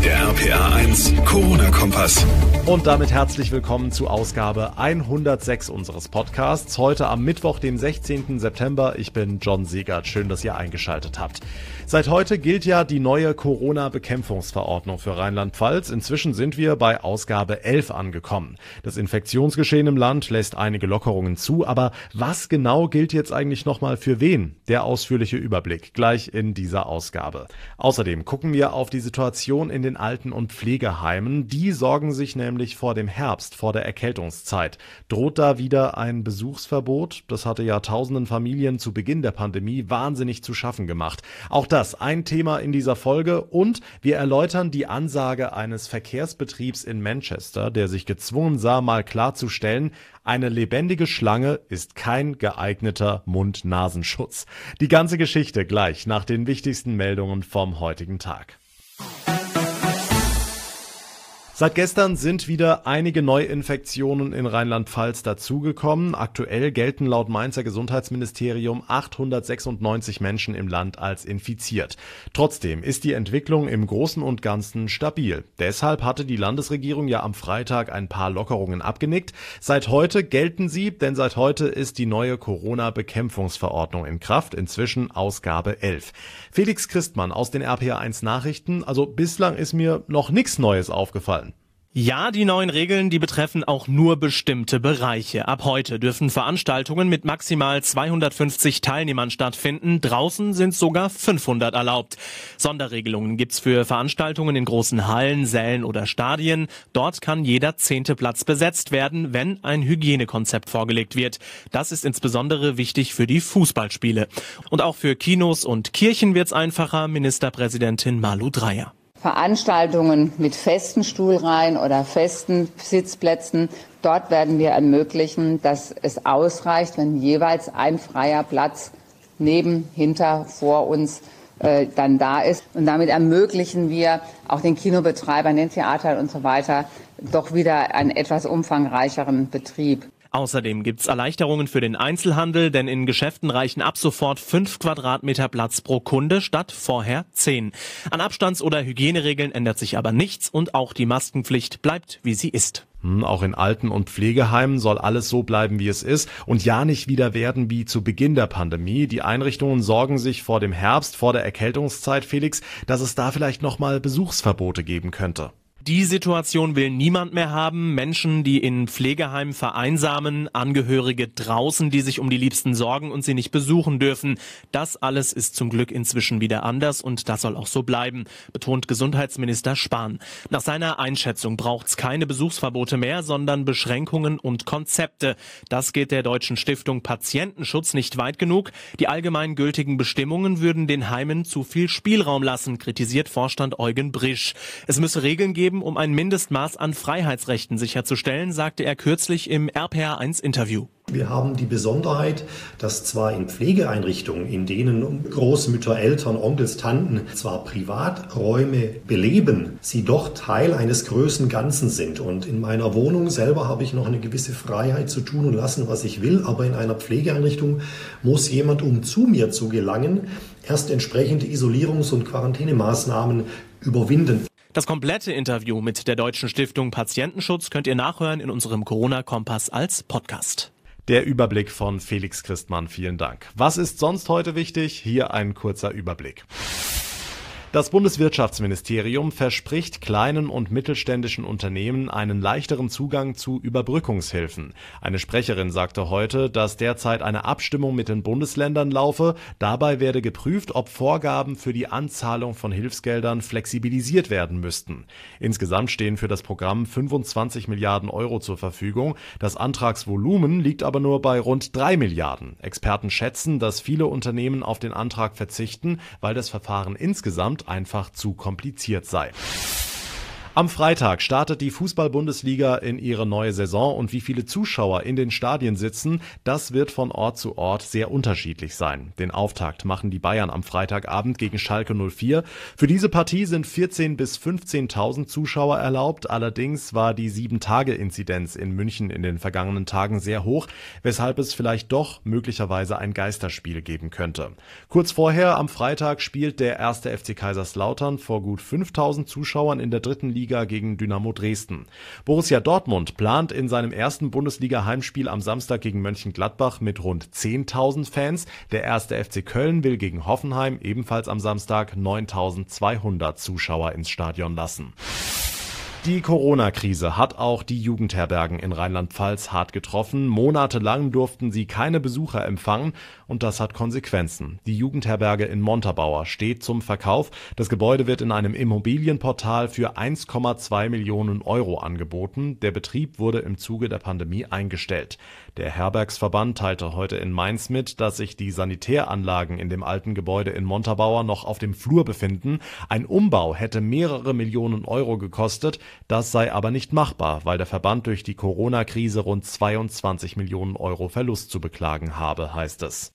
Der RPA1 Corona-Kompass. Und damit herzlich willkommen zu Ausgabe 106 unseres Podcasts. Heute am Mittwoch, dem 16. September. Ich bin John Siegert. Schön, dass ihr eingeschaltet habt. Seit heute gilt ja die neue Corona-Bekämpfungsverordnung für Rheinland-Pfalz. Inzwischen sind wir bei Ausgabe 11 angekommen. Das Infektionsgeschehen im Land lässt einige Lockerungen zu. Aber was genau gilt jetzt eigentlich nochmal für wen? Der ausführliche Überblick gleich in dieser Ausgabe. Außerdem gucken wir auf die Situation in den Alten- und Pflegeheimen. Die sorgen sich nämlich vor dem Herbst, vor der Erkältungszeit. Droht da wieder ein Besuchsverbot? Das hatte ja tausenden Familien zu Beginn der Pandemie wahnsinnig zu schaffen gemacht. Auch das ein Thema in dieser Folge, und wir erläutern die Ansage eines Verkehrsbetriebs in Manchester, der sich gezwungen sah, mal klarzustellen: Eine lebendige Schlange ist kein geeigneter Mund-Nasenschutz. Die ganze Geschichte gleich nach den wichtigsten Meldungen vom heutigen Tag. Seit gestern sind wieder einige Neuinfektionen in Rheinland-Pfalz dazugekommen. Aktuell gelten laut Mainzer Gesundheitsministerium 896 Menschen im Land als infiziert. Trotzdem ist die Entwicklung im Großen und Ganzen stabil. Deshalb hatte die Landesregierung ja am Freitag ein paar Lockerungen abgenickt. Seit heute gelten sie, denn seit heute ist die neue Corona-Bekämpfungsverordnung in Kraft, inzwischen Ausgabe 11. Felix Christmann aus den RPA1 Nachrichten. Also bislang ist mir noch nichts Neues aufgefallen. Ja, die neuen Regeln, die betreffen auch nur bestimmte Bereiche. Ab heute dürfen Veranstaltungen mit maximal 250 Teilnehmern stattfinden. Draußen sind sogar 500 erlaubt. Sonderregelungen gibt's für Veranstaltungen in großen Hallen, Sälen oder Stadien. Dort kann jeder 10. Platz besetzt werden, wenn ein Hygienekonzept vorgelegt wird. Das ist insbesondere wichtig für die Fußballspiele. Und auch für Kinos und Kirchen wird's einfacher, Ministerpräsidentin Malu Dreyer. Veranstaltungen mit festen Stuhlreihen oder festen Sitzplätzen, dort werden wir ermöglichen, dass es ausreicht, wenn jeweils ein freier Platz neben, hinter, vor uns dann da ist. Und damit ermöglichen wir auch den Kinobetreibern, den Theatern und so weiter doch wieder einen etwas umfangreicheren Betrieb. Außerdem gibt's Erleichterungen für den Einzelhandel, denn in Geschäften reichen ab sofort 5 Quadratmeter Platz pro Kunde statt vorher 10. An Abstands- oder Hygieneregeln ändert sich aber nichts, und auch die Maskenpflicht bleibt, wie sie ist. Auch in Alten- und Pflegeheimen soll alles so bleiben, wie es ist, und ja nicht wieder werden wie zu Beginn der Pandemie. Die Einrichtungen sorgen sich vor dem Herbst, vor der Erkältungszeit, Felix, dass es da vielleicht nochmal Besuchsverbote geben könnte. Die Situation will niemand mehr haben. Menschen, die in Pflegeheimen vereinsamen, Angehörige draußen, die sich um die Liebsten sorgen und sie nicht besuchen dürfen. Das alles ist zum Glück inzwischen wieder anders, und das soll auch so bleiben, betont Gesundheitsminister Spahn. Nach seiner Einschätzung braucht's keine Besuchsverbote mehr, sondern Beschränkungen und Konzepte. Das geht der Deutschen Stiftung Patientenschutz nicht weit genug. Die allgemeingültigen Bestimmungen würden den Heimen zu viel Spielraum lassen, kritisiert Vorstand Eugen Brisch. Es müsse Regeln geben, um ein Mindestmaß an Freiheitsrechten sicherzustellen, sagte er kürzlich im RPA1-Interview. Wir haben die Besonderheit, dass zwar in Pflegeeinrichtungen, in denen Großmütter, Eltern, Onkels, Tanten zwar Privaträume beleben, sie doch Teil eines größeren Ganzen sind. Und in meiner Wohnung selber habe ich noch eine gewisse Freiheit zu tun und lassen, was ich will. Aber in einer Pflegeeinrichtung muss jemand, um zu mir zu gelangen, erst entsprechende Isolierungs- und Quarantänemaßnahmen überwinden. Das komplette Interview mit der Deutschen Stiftung Patientenschutz könnt ihr nachhören in unserem Corona-Kompass als Podcast. Der Überblick von Felix Christmann, vielen Dank. Was ist sonst heute wichtig? Hier ein kurzer Überblick. Das Bundeswirtschaftsministerium verspricht kleinen und mittelständischen Unternehmen einen leichteren Zugang zu Überbrückungshilfen. Eine Sprecherin sagte heute, dass derzeit eine Abstimmung mit den Bundesländern laufe. Dabei werde geprüft, ob Vorgaben für die Anzahlung von Hilfsgeldern flexibilisiert werden müssten. Insgesamt stehen für das Programm 25 Milliarden Euro zur Verfügung. Das Antragsvolumen liegt aber nur bei rund 3 Milliarden. Experten schätzen, dass viele Unternehmen auf den Antrag verzichten, weil das Verfahren insgesamt einfach zu kompliziert sei. Am Freitag startet die Fußball-Bundesliga in ihre neue Saison und wie viele Zuschauer in den Stadien sitzen, das wird von Ort zu Ort sehr unterschiedlich sein. Den Auftakt machen die Bayern am Freitagabend gegen Schalke 04. Für diese Partie sind 14.000 bis 15.000 Zuschauer erlaubt. Allerdings war die 7-Tage-Inzidenz in München in den vergangenen Tagen sehr hoch, weshalb es vielleicht doch möglicherweise ein Geisterspiel geben könnte. Kurz vorher am Freitag spielt der 1. FC Kaiserslautern vor gut 5.000 Zuschauern in der dritten Liga gegen Dynamo Dresden. Borussia Dortmund plant in seinem ersten Bundesliga-Heimspiel am Samstag gegen Mönchengladbach mit rund 10.000 Fans. Der 1. FC Köln will gegen Hoffenheim ebenfalls am Samstag 9.200 Zuschauer ins Stadion lassen. Die Corona-Krise hat auch die Jugendherbergen in Rheinland-Pfalz hart getroffen. Monatelang durften sie keine Besucher empfangen und das hat Konsequenzen. Die Jugendherberge in Montabaur steht zum Verkauf. Das Gebäude wird in einem Immobilienportal für 1,2 Millionen Euro angeboten. Der Betrieb wurde im Zuge der Pandemie eingestellt. Der Herbergsverband teilte heute in Mainz mit, dass sich die Sanitäranlagen in dem alten Gebäude in Montabaur noch auf dem Flur befinden. Ein Umbau hätte mehrere Millionen Euro gekostet. Das sei aber nicht machbar, weil der Verband durch die Corona-Krise rund 22 Millionen Euro Verlust zu beklagen habe, heißt es.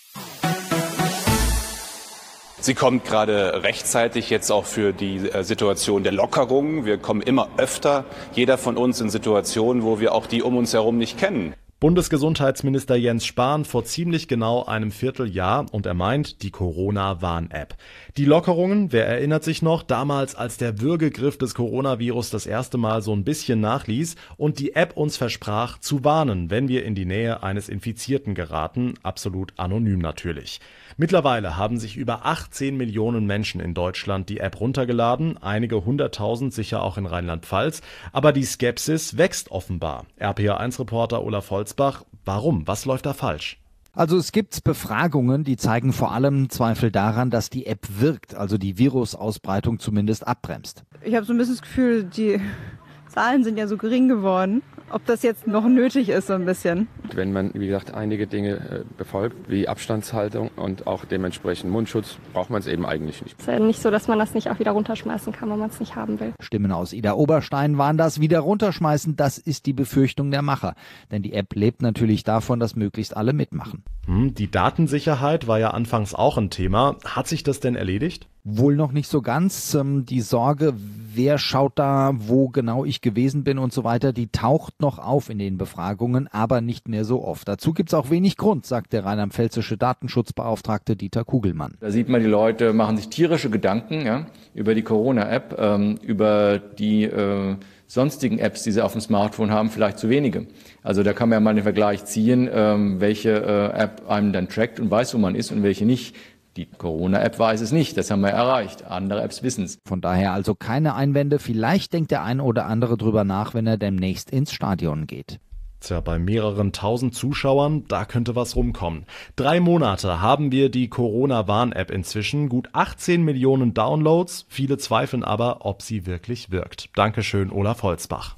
Sie kommt gerade rechtzeitig jetzt auch für die Situation der Lockerung. Wir kommen immer öfter, jeder von uns, in Situationen, wo wir auch die um uns herum nicht kennen. Bundesgesundheitsminister Jens Spahn vor ziemlich genau einem Vierteljahr und er meint die Corona-Warn-App. Die Lockerungen, wer erinnert sich noch, damals als der Würgegriff des Coronavirus das erste Mal so ein bisschen nachließ und die App uns versprach zu warnen, wenn wir in die Nähe eines Infizierten geraten, absolut anonym natürlich. Mittlerweile haben sich über 18 Millionen Menschen in Deutschland die App runtergeladen, einige 100.000 sicher auch in Rheinland-Pfalz, aber die Skepsis wächst offenbar. RPA1-Reporter Olaf Holzbach, warum? Was läuft da falsch? Also es gibt Befragungen, die zeigen vor allem Zweifel daran, dass die App wirkt, also die Virusausbreitung zumindest abbremst. Ich habe so ein bisschen das Gefühl, die Zahlen sind ja so gering geworden. Ob das jetzt noch nötig ist, so ein bisschen. Wenn man, wie gesagt, einige Dinge befolgt, wie Abstandshaltung und auch dementsprechend Mundschutz, braucht man es eben eigentlich nicht. Es ist ja nicht so, dass man das nicht auch wieder runterschmeißen kann, wenn man es nicht haben will. Stimmen aus Idar-Oberstein waren das. Wieder runterschmeißen, das ist die Befürchtung der Macher. Denn die App lebt natürlich davon, dass möglichst alle mitmachen. Die Datensicherheit war ja anfangs auch ein Thema. Hat sich das denn erledigt? Wohl noch nicht so ganz. Die Sorge, wer schaut da, wo genau ich gewesen bin und so weiter, die taucht noch auf in den Befragungen, aber nicht mehr so oft. Dazu gibt's auch wenig Grund, sagt der rheinland-pfälzische Datenschutzbeauftragte Dieter Kugelmann. Da sieht man, die Leute machen sich tierische Gedanken über die Corona-App, über die sonstigen Apps, die sie auf dem Smartphone haben, vielleicht zu wenige. Also da kann man ja mal den Vergleich ziehen, welche App einem dann trackt und weiß, wo man ist und welche nicht. Die Corona-App weiß es nicht, das haben wir erreicht. Andere Apps wissen es. Von daher also keine Einwände. Vielleicht denkt der eine oder andere drüber nach, wenn er demnächst ins Stadion geht. Tja, bei mehreren tausend Zuschauern, da könnte was rumkommen. 3 Monate haben wir die Corona-Warn-App inzwischen, gut 18 Millionen Downloads. Viele zweifeln aber, ob sie wirklich wirkt. Dankeschön, Olaf Holzbach.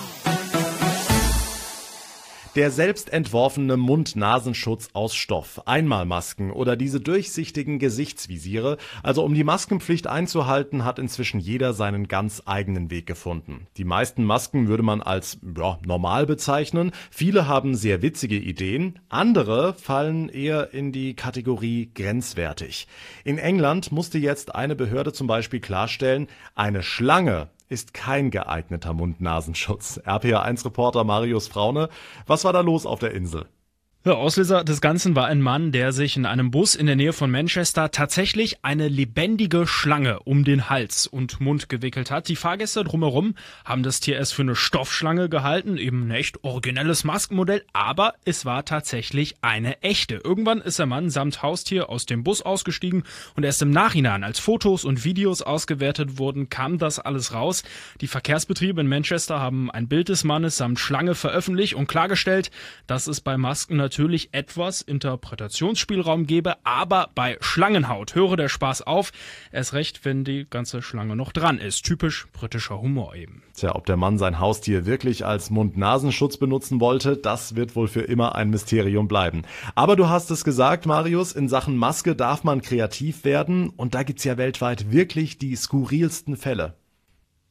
Der selbst entworfene Mund-Nasenschutz aus Stoff, Einmalmasken oder diese durchsichtigen Gesichtsvisiere, also um die Maskenpflicht einzuhalten, hat inzwischen jeder seinen ganz eigenen Weg gefunden. Die meisten Masken würde man als normal bezeichnen, viele haben sehr witzige Ideen, andere fallen eher in die Kategorie grenzwertig. In England musste jetzt eine Behörde zum Beispiel klarstellen, eine Schlange ist kein geeigneter Mund-Nasenschutz. RPA1-Reporter Marius Fraune, was war da los auf der Insel? Der Auslöser des Ganzen war ein Mann, der sich in einem Bus in der Nähe von Manchester tatsächlich eine lebendige Schlange um den Hals und Mund gewickelt hat. Die Fahrgäste drumherum haben das Tier erst für eine Stoffschlange gehalten, eben ein echt originelles Maskenmodell, aber es war tatsächlich eine echte. Irgendwann ist der Mann samt Haustier aus dem Bus ausgestiegen und erst im Nachhinein, als Fotos und Videos ausgewertet wurden, kam das alles raus. Die Verkehrsbetriebe in Manchester haben ein Bild des Mannes samt Schlange veröffentlicht und klargestellt, dass es bei Masken natürlich etwas Interpretationsspielraum gäbe, aber bei Schlangenhaut höre der Spaß auf. Erst recht, wenn die ganze Schlange noch dran ist. Typisch britischer Humor eben. Tja, ob der Mann sein Haustier wirklich als Mund-Nasenschutz benutzen wollte, das wird wohl für immer ein Mysterium bleiben. Aber du hast es gesagt, Marius, in Sachen Maske darf man kreativ werden und da gibt's ja weltweit wirklich die skurrilsten Fälle.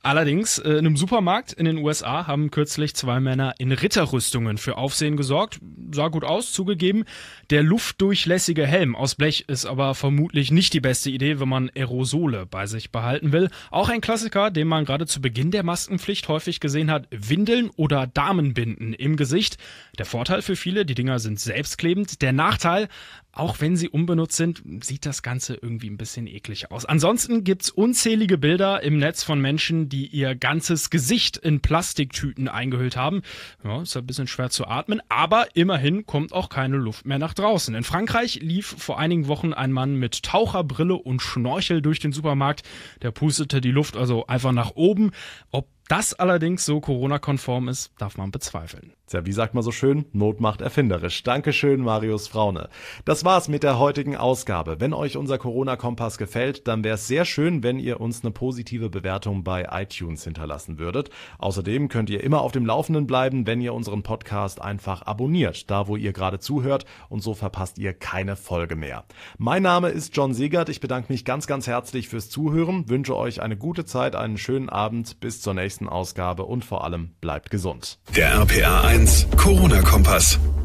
Allerdings, in einem Supermarkt in den USA haben kürzlich 2 Männer in Ritterrüstungen für Aufsehen gesorgt. Sah gut aus, zugegeben. Der luftdurchlässige Helm aus Blech ist aber vermutlich nicht die beste Idee, wenn man Aerosole bei sich behalten will. Auch ein Klassiker, den man gerade zu Beginn der Maskenpflicht häufig gesehen hat: Windeln oder Damenbinden im Gesicht. Der Vorteil für viele, die Dinger sind selbstklebend. Der Nachteil: auch wenn sie unbenutzt sind, sieht das Ganze irgendwie ein bisschen eklig aus. Ansonsten gibt's unzählige Bilder im Netz von Menschen, die ihr ganzes Gesicht in Plastiktüten eingehüllt haben. Ja, ist ein bisschen schwer zu atmen, aber immerhin kommt auch keine Luft mehr nach draußen. In Frankreich lief vor einigen Wochen ein Mann mit Taucherbrille und Schnorchel durch den Supermarkt. Der pustete die Luft also einfach nach oben. Ob das allerdings so Corona-konform ist, darf man bezweifeln. Tja, wie sagt man so schön? Not macht erfinderisch. Dankeschön, Marius Fraune. Das war's mit der heutigen Ausgabe. Wenn euch unser Corona-Kompass gefällt, dann wäre es sehr schön, wenn ihr uns eine positive Bewertung bei iTunes hinterlassen würdet. Außerdem könnt ihr immer auf dem Laufenden bleiben, wenn ihr unseren Podcast einfach abonniert, da wo ihr gerade zuhört, und so verpasst ihr keine Folge mehr. Mein Name ist John Siegert. Ich bedanke mich ganz, ganz herzlich fürs Zuhören, wünsche euch eine gute Zeit, einen schönen Abend, bis zur nächsten Ausgabe und vor allem bleibt gesund. Der RPA 1 Corona-Kompass.